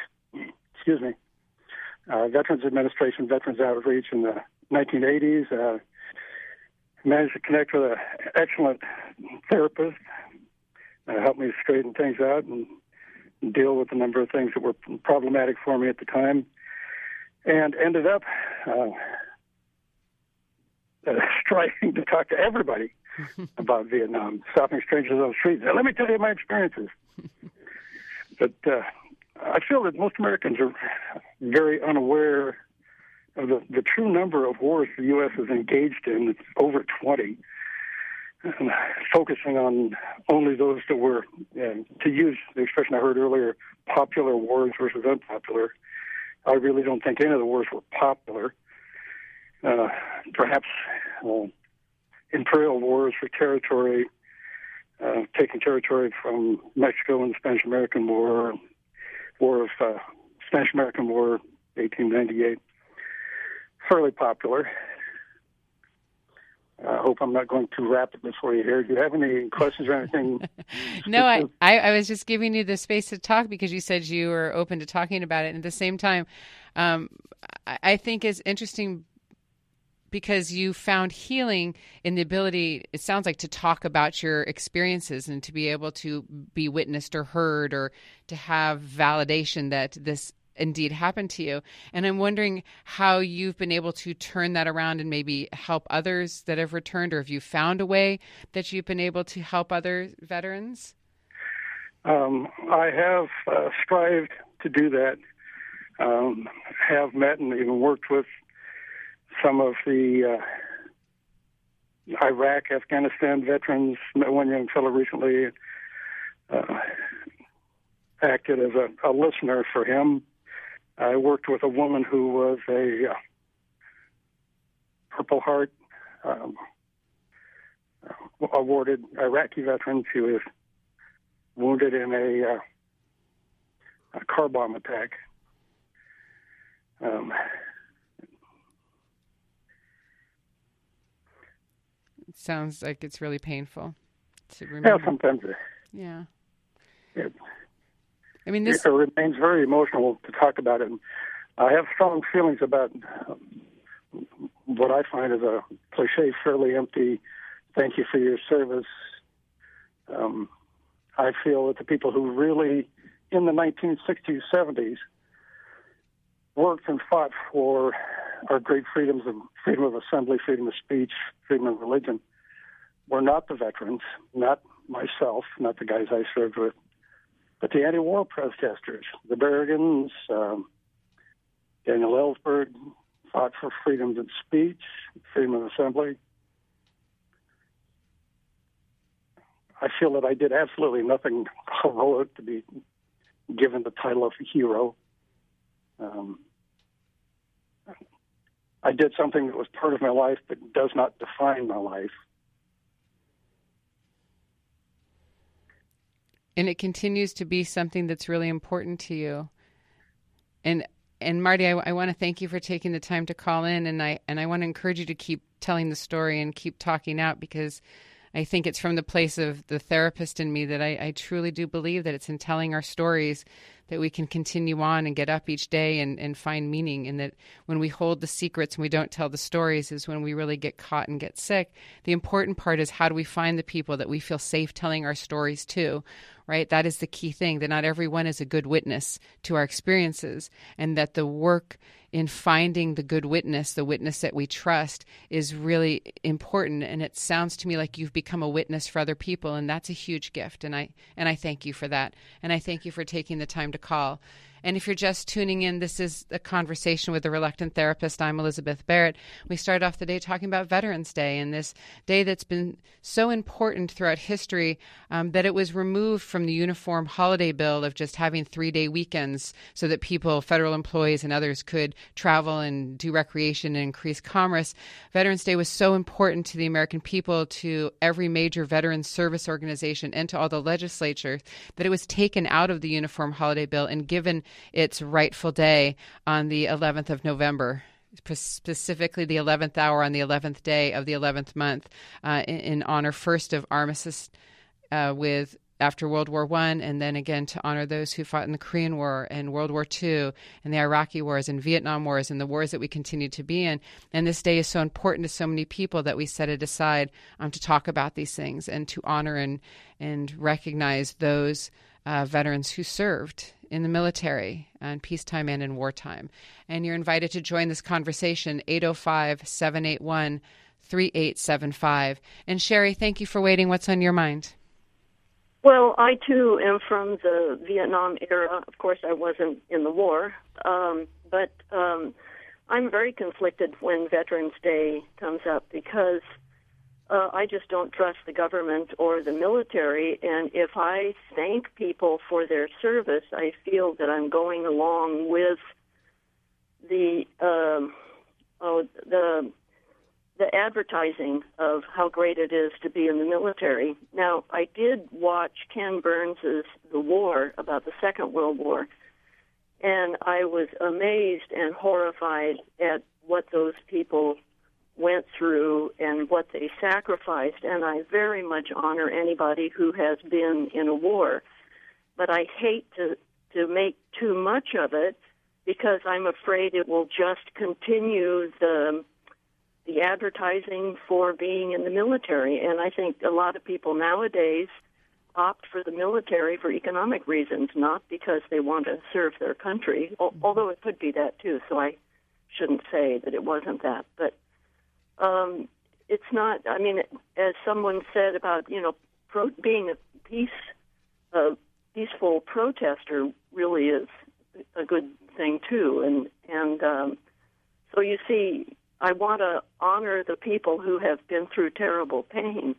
Veterans Administration, Veterans Outreach in the 1980s, managed to connect with an excellent therapist, helped me straighten things out and deal with a number of things that were problematic for me at the time, and ended up striving to talk to everybody about Vietnam, stopping strangers on the street. Now, let me tell you my experiences. But I feel that most Americans are very unaware of the true number of wars the U.S. is engaged in. It's over 20. And focusing on only those that were, to use the expression I heard earlier, popular wars versus unpopular. I really don't think any of the wars were popular. Perhaps imperial wars for territory, taking territory from Mexico in the Spanish-American War, Spanish-American War, 1898, fairly popular. I hope I'm not going too rapidly for you here. Do you have any questions or anything? No, I was just giving you the space to talk because you said you were open to talking about it. And at the same time, I think it's interesting because you found healing in the ability, it sounds like, to talk about your experiences and to be able to be witnessed or heard or to have validation that this indeed happened to you. And I'm wondering how you've been able to turn that around and maybe help others that have returned, or if you found a way that you've been able to help other veterans? I have strived to do that. Have met and even worked with some of the Iraq, Afghanistan veterans. Met one young fellow recently, acted as a listener for him. I worked with a woman who was a Purple Heart awarded Iraqi veteran. She was wounded in a car bomb attack. It sounds like it's really painful to remember. Yeah, sometimes. Yeah. I mean, it remains very emotional to talk about it. I have strong feelings about what I find is a cliche, fairly empty, thank you for your service. I feel that the people who really, in the 1960s, 70s, worked and fought for our great freedoms of freedom of assembly, freedom of speech, freedom of religion, were not the veterans, not myself, not the guys I served with, but the anti-war protesters, the Berrigans, Daniel Ellsberg, fought for freedom of speech, freedom of assembly. I feel that I did absolutely nothing heroic to be given the title of a hero. I did something that was part of my life but does not define my life. And it continues to be something that's really important to you. And Marty, I want to thank you for taking the time to call in, and I want to encourage you to keep telling the story and keep talking out, because I think it's from the place of the therapist in me that I truly do believe that it's in telling our stories that we can continue on and get up each day and find meaning, and that when we hold the secrets and we don't tell the stories is when we really get caught and get sick. The important part is, how do we find the people that we feel safe telling our stories to, right? That is the key thing, that not everyone is a good witness to our experiences, and that the work in finding the good witness, the witness that we trust, is really important. And it sounds to me like you've become a witness for other people, and that's a huge gift. And I thank you for that. And I thank you for taking the time to call. And if you're just tuning in, this is a conversation with a reluctant therapist. I'm Elizabeth Barrett. We started off the day talking about Veterans Day, and this day that's been so important throughout history, that it was removed from the uniform holiday bill of just having 3-day weekends so that people, federal employees and others, could travel and do recreation and increase commerce. Veterans Day was so important to the American people, to every major veterans service organization, and to all the legislatures, that it was taken out of the uniform holiday bill and given its rightful day on the 11th of November, specifically the 11th hour on the 11th day of the 11th month, in honor first of armistice after World War I, and then again to honor those who fought in the Korean War and World War II and the Iraqi wars and Vietnam wars and the wars that we continue to be in. And this day is so important to so many people that we set it aside to talk about these things and to honor and recognize those veterans who served in the military in peacetime and in wartime. And you're invited to join this conversation, 805-781-3121. 3875. And Sherry, thank you for waiting. What's on your mind? Well, I too am from the Vietnam era. Of course, I wasn't in the war, but I'm very conflicted when Veterans Day comes up because I just don't trust the government or the military, and if I thank people for their service, I feel that I'm going along with the advertising of how great it is to be in the military. Now, I did watch Ken Burns' The War, about the Second World War, and I was amazed and horrified at what those people went through and what they sacrificed, and I very much honor anybody who has been in a war. But I hate to make too much of it because I'm afraid it will just continue the advertising for being in the military. And I think a lot of people nowadays opt for the military for economic reasons, not because they want to serve their country, although it could be that too, so I shouldn't say that it wasn't that. But it's not, I mean, as someone said about, being a peaceful protester really is a good thing too. And so you see, I want to honor the people who have been through terrible pain,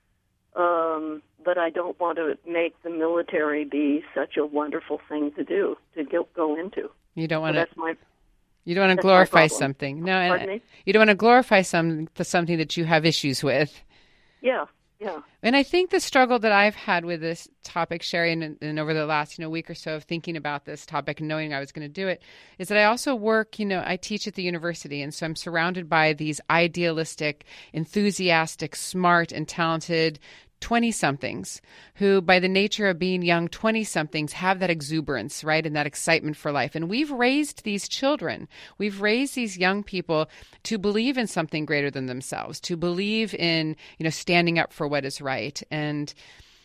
but I don't want to make the military be such a wonderful thing to do, to go into. You don't want to. You don't want to glorify something. No, Pardon me? You don't want to glorify something that you have issues with. Yeah. And I think the struggle that I've had with this topic, Sherry, and over the last week or so of thinking about this topic and knowing I was going to do it, is that I also work, I teach at the university, and so I'm surrounded by these idealistic, enthusiastic, smart, and talented 20-somethings who, by the nature of being young 20-somethings, have that exuberance, right, and that excitement for life. And we've raised these children, we've raised these young people to believe in something greater than themselves, to believe in, standing up for what is right. And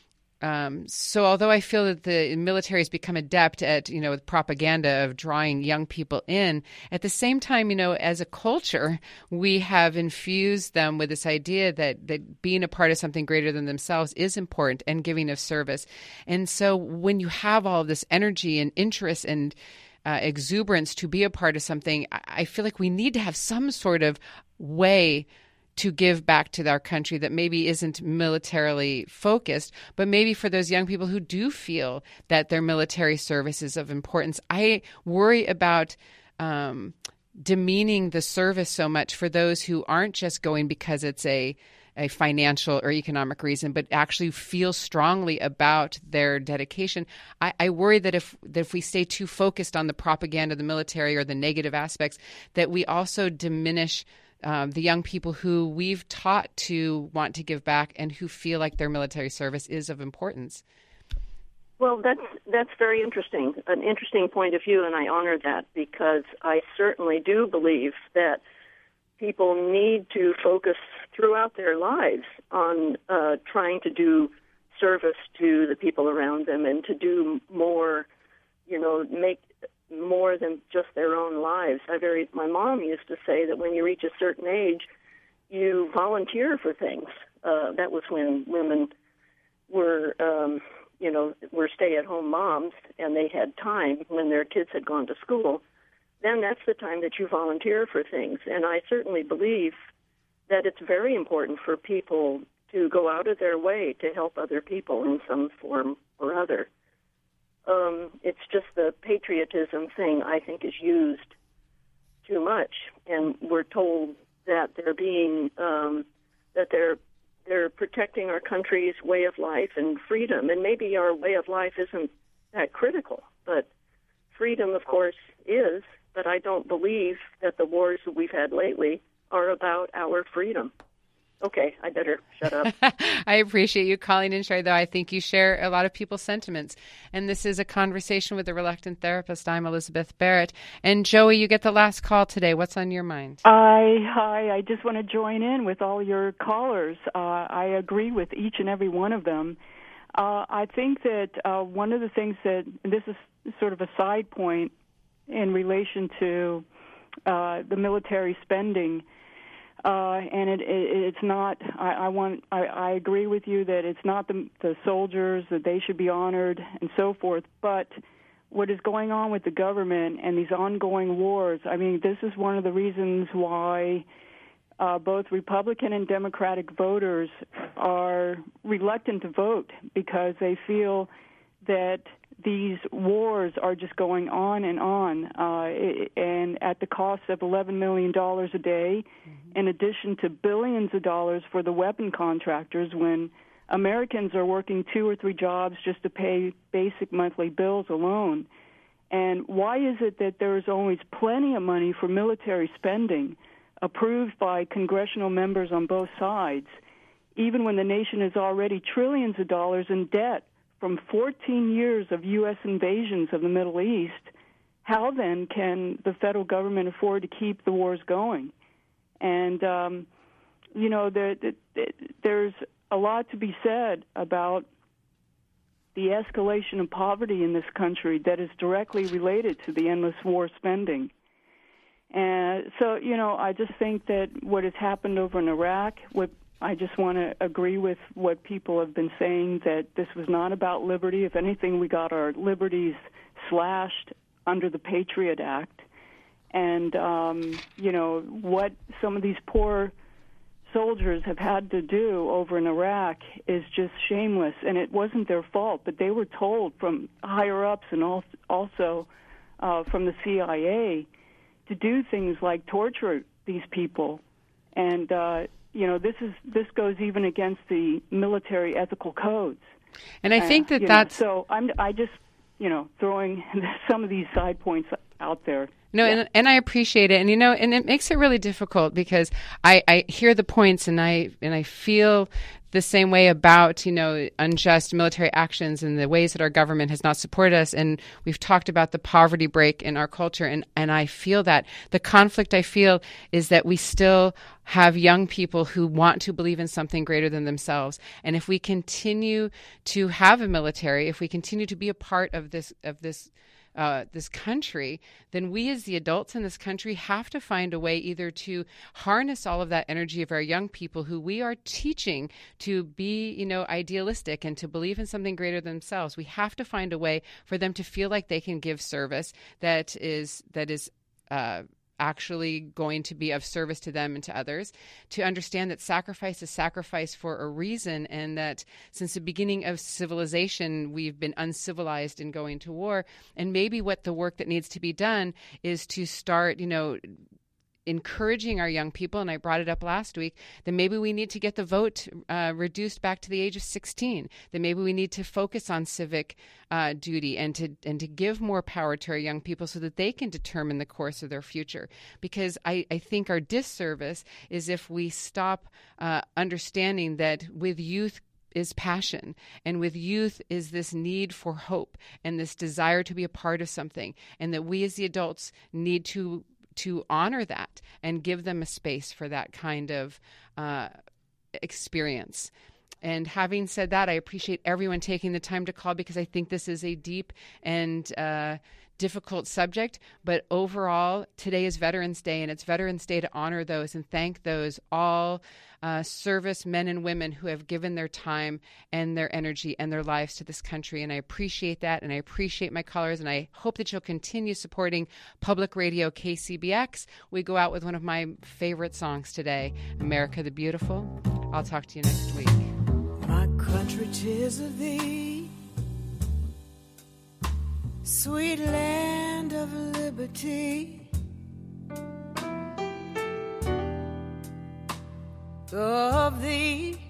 so although I feel that the military has become adept at, with propaganda of drawing young people in, at the same time, as a culture, we have infused them with this idea that being a part of something greater than themselves is important and giving of service. And so when you have all of this energy and interest and exuberance to be a part of something, I feel like we need to have some sort of way to give back to our country that maybe isn't militarily focused, but maybe for those young people who do feel that their military service is of importance. I worry about demeaning the service so much for those who aren't just going because it's a financial or economic reason, but actually feel strongly about their dedication. I worry that if we stay too focused on the propaganda of the military or the negative aspects, that we also diminish the young people who we've taught to want to give back and who feel like their military service is of importance. Well, that's very interesting, an interesting point of view, and I honor that because I certainly do believe that people need to focus throughout their lives on trying to do service to the people around them and to do more, make more than just their own lives. My mom used to say that when you reach a certain age, you volunteer for things. That was when women were stay-at-home moms and they had time when their kids had gone to school. Then that's the time that you volunteer for things. And I certainly believe that it's very important for people to go out of their way to help other people in some form or other. It's just the patriotism thing, I think, is used too much, and we're told that they're being that they're protecting our country's way of life and freedom, and maybe our way of life isn't that critical, but freedom, of course, is. But I don't believe that the wars that we've had lately are about our freedom. Okay, I better shut up. I appreciate you calling in, Sherry, though I think you share a lot of people's sentiments. And this is a conversation with a reluctant therapist. I'm Elizabeth Barrett. And Joey, you get the last call today. What's on your mind? Hi. I just want to join in with all your callers. I agree with each and every one of them. I think that one of the things that, and this is sort of a side point in relation to the military spending, And it's not. I agree with you that it's not the soldiers, that they should be honored and so forth. But what is going on with the government and these ongoing wars? I mean, this is one of the reasons why both Republican and Democratic voters are reluctant to vote, because they feel that these wars are just going on, and at the cost of $11 million a day, in addition to billions of dollars for the weapon contractors, when Americans are working 2 or 3 jobs just to pay basic monthly bills alone. And why is it that there is always plenty of money for military spending approved by congressional members on both sides, even when the nation is already trillions of dollars in debt from 14 years of U.S. invasions of the Middle East? How then can the federal government afford to keep the wars going? And, there's a lot to be said about the escalation of poverty in this country that is directly related to the endless war spending. And so, I just think that what has happened over in Iraq, I just want to agree with what people have been saying, that this was not about liberty. If anything, we got our liberties slashed under the Patriot Act. And, what some of these poor soldiers have had to do over in Iraq is just shameless. And it wasn't their fault, but they were told from higher-ups and also from the CIA to do things like torture these people. And, this goes even against the military ethical codes. And I think that's... So I just, throwing some of these side points out there. No, yeah. and I appreciate it. And, and it makes it really difficult because I hear the points and I feel the same way about, unjust military actions and the ways that our government has not supported us. And we've talked about the poverty break in our culture. And I feel that the conflict I feel is that we still have young people who want to believe in something greater than themselves. And if we continue to have a military, if we continue to be a part of this country, then we as the adults in this country have to find a way either to harness all of that energy of our young people who we are teaching to be, idealistic and to believe in something greater than themselves. We have to find a way for them to feel like they can give service that is actually going to be of service to them and to others, to understand that sacrifice is sacrifice for a reason, and that since the beginning of civilization, we've been uncivilized in going to war. And maybe what the work that needs to be done is to start, encouraging our young people, and I brought it up last week, that maybe we need to get the vote reduced back to the age of 16, that maybe we need to focus on civic duty and to give more power to our young people so that they can determine the course of their future. Because I think our disservice is if we stop understanding that with youth is passion, and with youth is this need for hope and this desire to be a part of something, and that we as the adults need to honor that and give them a space for that kind of experience. And having said that, I appreciate everyone taking the time to call, because I think this is a deep and difficult subject. But overall, today is Veterans Day, and it's Veterans Day to honor those and thank those all service men and women who have given their time and their energy and their lives to this country. And I appreciate that, and I appreciate my callers, and I hope that you'll continue supporting Public Radio KCBX. We go out with one of my favorite songs today, America the Beautiful. I'll talk to you next week. My country, 'tis of thee, sweet land of liberty. Of thee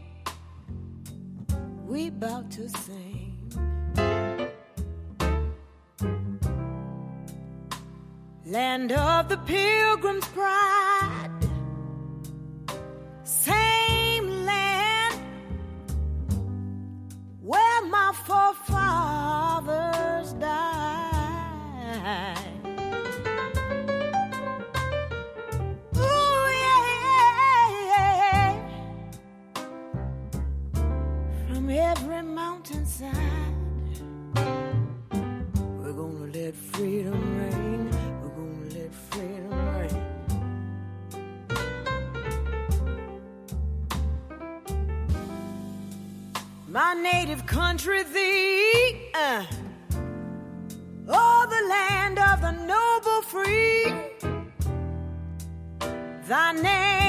we bout to sing. Land of the Pilgrim's pride, same land where my forefathers died. Every mountainside, we're gonna let freedom ring. We're gonna let freedom ring. my native country thee. Oh, the land of the noble free. Thy name